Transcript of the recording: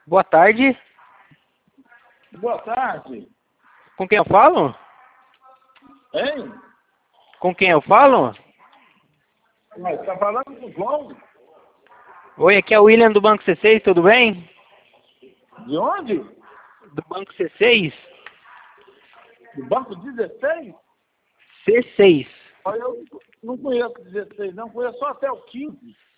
Boa tarde. Boa tarde. Com quem eu falo? Hein? Com quem eu falo? Mas tá falando com o João? Oi, aqui é o William do Banco C6, tudo bem? De onde? Do Banco C6? Do Banco 16? C6. Olha, eu não conheço 16, não. Conheço só até o 15.